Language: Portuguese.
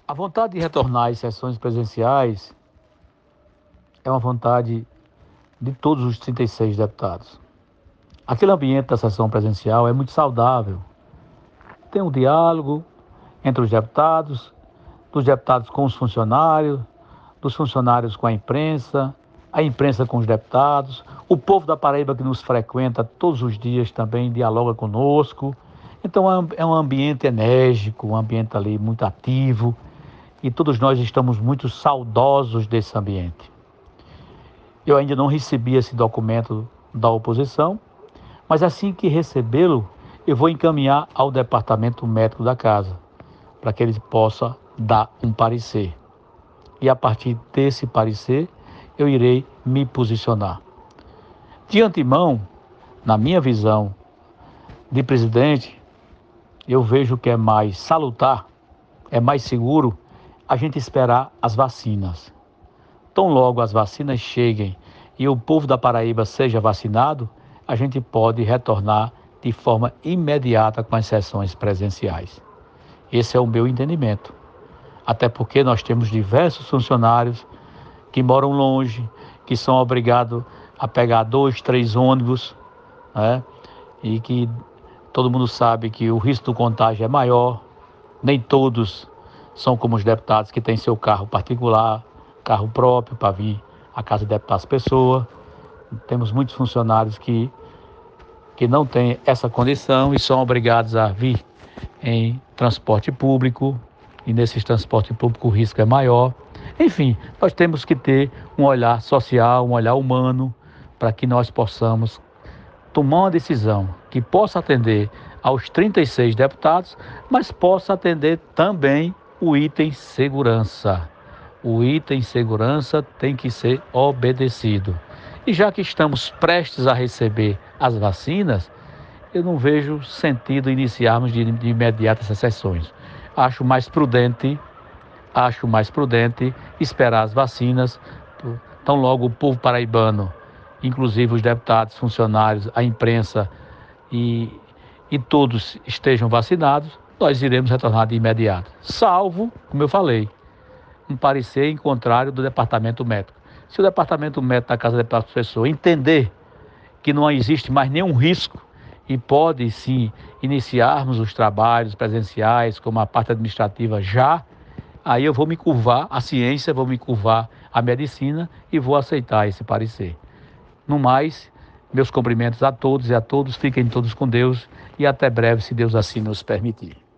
A vontade de retornar às sessões presenciais é uma vontade de todos os 36 deputados. Aquele ambiente da sessão presencial é muito saudável. Tem um diálogo entre os deputados, dos deputados com os funcionários, dos funcionários com a imprensa com os deputados, o povo da Paraíba que nos frequenta todos os dias também dialoga conosco. Então é um ambiente enérgico, um ambiente ali muito ativo e todos nós estamos muito saudosos desse ambiente. Eu ainda não recebi esse documento da oposição, mas assim que recebê-lo, eu vou encaminhar ao departamento médico da casa, para que ele possa dar um parecer. E a partir desse parecer, eu irei me posicionar. De antemão, na minha visão de presidente, eu vejo que é mais salutar, é mais seguro a gente esperar as vacinas. Tão logo as vacinas cheguem e o povo da Paraíba seja vacinado, a gente pode retornar de forma imediata com as sessões presenciais. Esse é o meu entendimento. Até porque nós temos diversos funcionários que moram longe, que são obrigados a pegar 2, 3 ônibus, né? E que todo mundo sabe que o risco do contágio é maior. Nem todos são como os deputados que têm seu carro particular, carro próprio para vir à casa deputar as pessoas. Temos muitos funcionários que não têm essa condição e são obrigados a vir em transporte público, e nesses transporte público o risco é maior. Enfim, nós temos que ter um olhar social, um olhar humano, para que nós possamos tomar uma decisão que possa atender aos 36 deputados, mas possa atender também o item segurança. O item segurança tem que ser obedecido. E já que estamos prestes a receber as vacinas, eu não vejo sentido iniciarmos de imediato essas sessões. Acho mais prudente esperar as vacinas. Tão logo o povo paraibano, inclusive os deputados, funcionários, a imprensa e todos estejam vacinados, nós iremos retornar de imediato. Salvo, como eu falei, um parecer em contrário do departamento médico. Se o departamento médico da Casa do Deputado Professor entender que não existe mais nenhum risco e pode sim iniciarmos os trabalhos presenciais, como a parte administrativa já, aí eu vou me curvar à ciência, vou me curvar à medicina e vou aceitar esse parecer. No mais, meus cumprimentos a todos e a todos, fiquem todos com Deus e até breve, se Deus assim nos permitir.